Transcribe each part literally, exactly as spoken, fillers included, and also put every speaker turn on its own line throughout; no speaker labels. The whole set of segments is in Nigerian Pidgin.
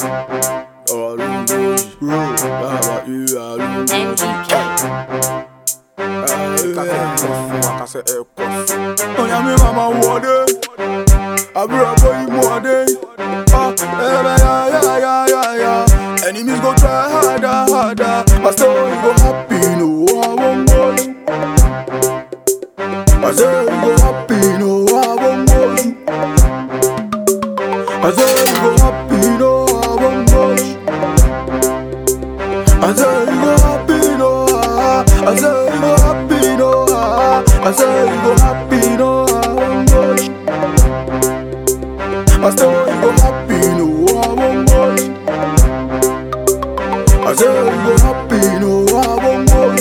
All in those rules, about you, all in those. Oh, yeah, me mama one day, I grew up for you one day. Ah, yeah, yeah, yeah, yeah, yeah. Enemies go try harder, harder, but still you go happy, no, I won't go. I say you go happy, no, I won't go. I say you go happy, no, I won't go. I say you go happy, no, I say you go happy, no, I say you go happy, no, I won't go. I say you go happy, no, I won't go. I say you go happy, no, I won't go.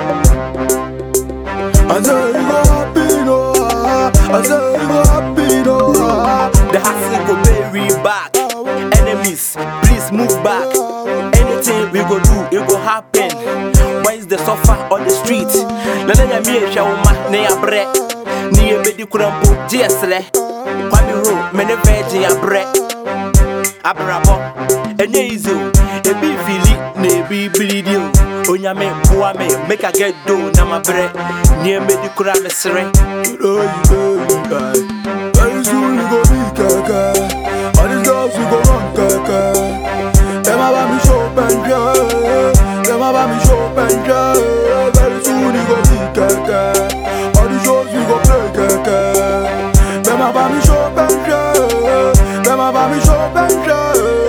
I say you go happy, no, I say you go happy, no.
The hustle go bury back. Enemies, please move back. Anything we go do, it go happen. Why is the suffer on the street? Nana ya mi esha uma ne ya bre. Ni e bedi kurampo G S le. Kwami ro me ne virgin ya bre. Abrabo enye easy o. E bi fili na e bi bleed o. Onyame boa me make I get do na my bre. Ni e bedi kura me sere.
Very soon you go be kaka. All these girls you go run kaka. Them about me show penja. Them about me show penja. Very soon you go be kaka. All these shows you go play kaka. Them about me show penja. Them about me show penja.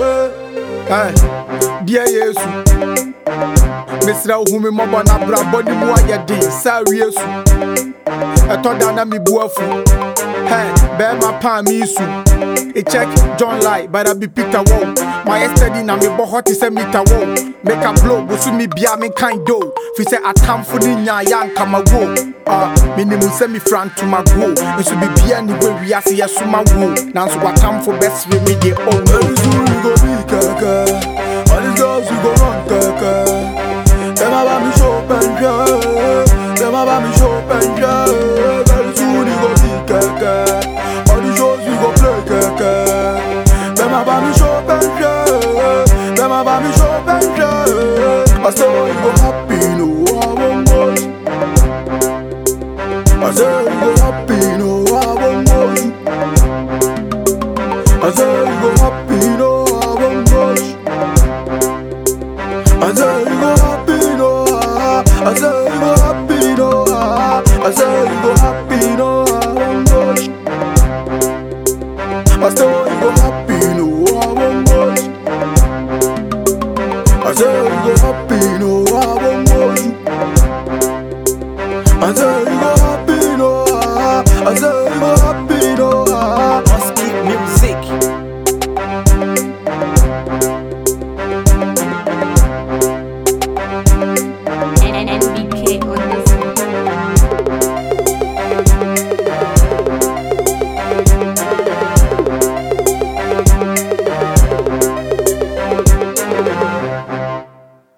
Hey, dear Yesu. Mister Uhumi Moba na braboni mwa ya di. Sorry Yesu. Etoda na mi buafu. Hey, bear my palm isu. A check John Light, but I be Peter Wall. My yesterday na me bo hot is a meter wall. Make a blow, busu mi bia me kind do. Fi say I come for the nya yan kama wo. Ah, minimum semi front to my go. And so be bia ni we we asi ya suma wo. Now so I come for best with me they oh no. Very soon you go be kaka. All these girls you go run kaka. Them about me show penja. Them about me show penja. Very soon you go be kaka. All the shows you go play kaka. Them about me show penja. Them about me show penja. I say you go happy, no, I won't go. I say you go